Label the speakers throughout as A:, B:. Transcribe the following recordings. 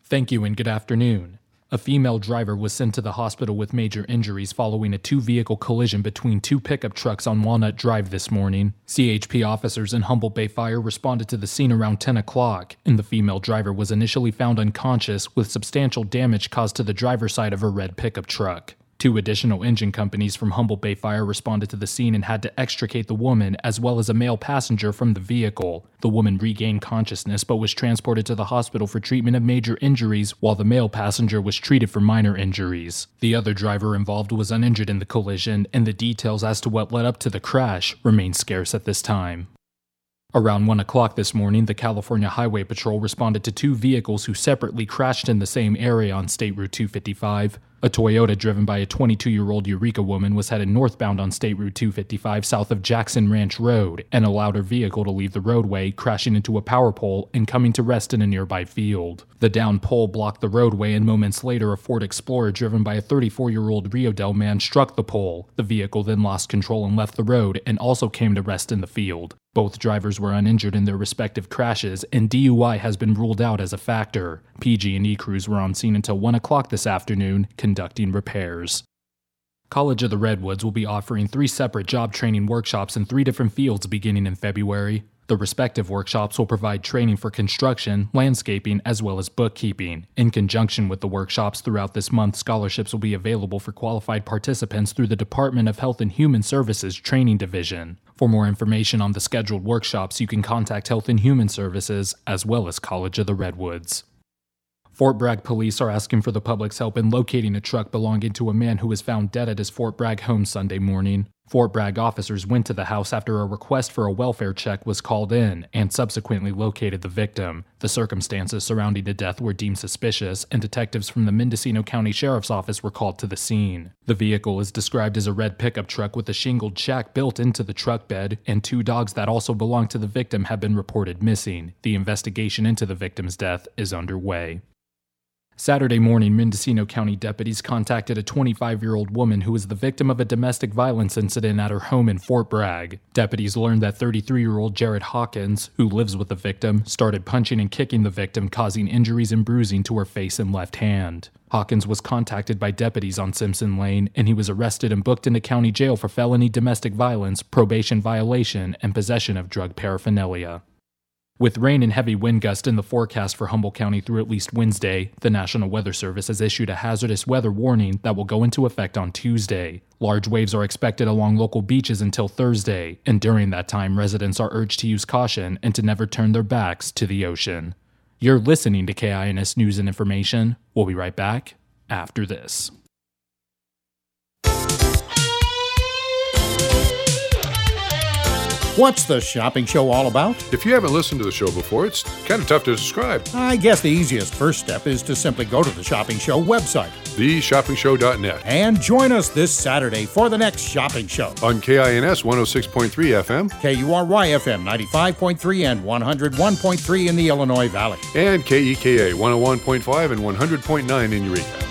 A: Thank you and good afternoon. A female driver was sent to the hospital with major injuries following a two-vehicle collision between two pickup trucks on Walnut Drive this morning. CHP officers in Humboldt Bay Fire responded to the scene around 10 o'clock, and the female driver was initially found unconscious with substantial damage caused to the driver's side of her red pickup truck. Two additional engine companies from Humboldt Bay Fire responded to the scene and had to extricate the woman as well as a male passenger from the vehicle. The woman regained consciousness but was transported to the hospital for treatment of major injuries, while the male passenger was treated for minor injuries. The other driver involved was uninjured in the collision, and the details as to what led up to the crash remain scarce at this time. Around 1 o'clock this morning, the California Highway Patrol responded to two vehicles who separately crashed in the same area on State Route 255. A Toyota driven by a 22-year-old Eureka woman was headed northbound on State Route 255 south of Jackson Ranch Road and allowed her vehicle to leave the roadway, crashing into a power pole and coming to rest in a nearby field. The downed pole blocked the roadway, and moments later a Ford Explorer driven by a 34-year-old Rio Del man struck the pole. The vehicle then lost control and left the road and also came to rest in the field. Both drivers were uninjured in their respective crashes, and DUI has been ruled out as a factor. PG&E crews were on scene until 1 o'clock this afternoon, conducting repairs. College of the Redwoods will be offering 3 separate job training workshops in 3 different fields beginning in February. The respective workshops will provide training for construction, landscaping, as well as bookkeeping. In conjunction with the workshops throughout this month, scholarships will be available for qualified participants through the Department of Health and Human Services Training Division. For more information on the scheduled workshops, you can contact Health and Human Services, as well as College of the Redwoods. Fort Bragg police are asking for the public's help in locating a truck belonging to a man who was found dead at his Fort Bragg home Sunday morning. Fort Bragg officers went to the house after a request for a welfare check was called in and subsequently located the victim. The circumstances surrounding the death were deemed suspicious, and detectives from the Mendocino County Sheriff's Office were called to the scene. The vehicle is described as a red pickup truck with a shingled shack built into the truck bed, and 2 dogs that also belong to the victim have been reported missing. The investigation into the victim's death is underway. Saturday morning, Mendocino County deputies contacted a 25-year-old woman who was the victim of a domestic violence incident at her home in Fort Bragg. Deputies learned that 33-year-old Jared Hawkins, who lives with the victim, started punching and kicking the victim, causing injuries and bruising to her face and left hand. Hawkins was contacted by deputies on Simpson Lane, and he was arrested and booked into county jail for felony domestic violence, probation violation, and possession of drug paraphernalia. With rain and heavy wind gusts in the forecast for Humboldt County through at least Wednesday, the National Weather Service has issued a hazardous weather warning that will go into effect on Tuesday. Large waves are expected along local beaches until Thursday, and during that time, residents are urged to use caution and to never turn their backs to the ocean. You're listening to KINS News and Information. We'll be right back after this.
B: What's the shopping show all about?
C: If you haven't listened to the show before, it's kind of tough to describe.
B: I guess the easiest first step is to simply go to the Shopping Show website,
C: theshoppingshow.net,
B: and join us this Saturday for the next shopping show.
C: On KINS 106.3 FM,
B: KURY FM 95.3 and 101.3 in the Illinois Valley,
C: and KEKA 101.5 and 100.9 in Eureka.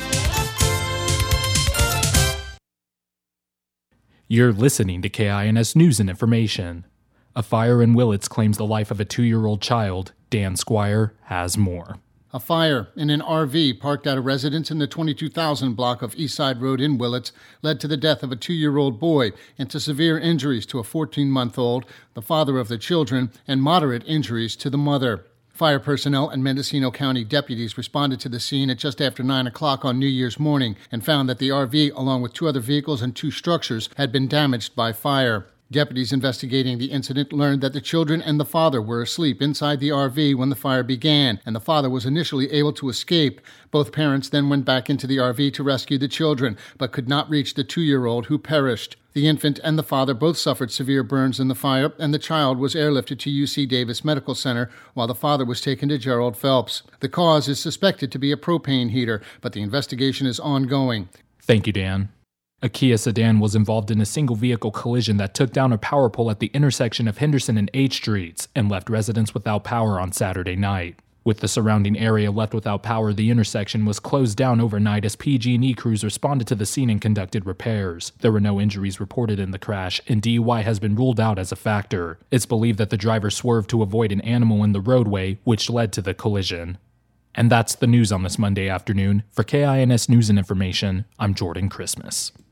A: You're listening to KINS News and Information. A fire in Willits claims the life of a 2-year-old child. Dan Squire has more.
D: A fire in an RV parked at a residence in the 22,000 block of Eastside Road in Willits led to the death of a 2-year-old boy and to severe injuries to a 14-month-old, the father of the children, and moderate injuries to the mother. Fire personnel and Mendocino County deputies responded to the scene at just after 9 o'clock on New Year's morning and found that the RV, along with 2 other vehicles and 2 structures, had been damaged by fire. Deputies investigating the incident learned that the children and the father were asleep inside the RV when the fire began, and the father was initially able to escape. Both parents then went back into the RV to rescue the children, but could not reach the 2-year-old who perished. The infant and the father both suffered severe burns in the fire, and the child was airlifted to UC Davis Medical Center, while the father was taken to Gerald Phelps. The cause is suspected to be a propane heater, but the investigation is ongoing.
A: Thank you, Dan. A Kia sedan was involved in a single-vehicle collision that took down a power pole at the intersection of Henderson and H Streets and left residents without power on Saturday night. With the surrounding area left without power, the intersection was closed down overnight as PG&E crews responded to the scene and conducted repairs. There were no injuries reported in the crash, and DUI has been ruled out as a factor. It's believed that the driver swerved to avoid an animal in the roadway, which led to the collision. And that's the news on this Monday afternoon. For KINS News and Information, I'm Jordan Christmas.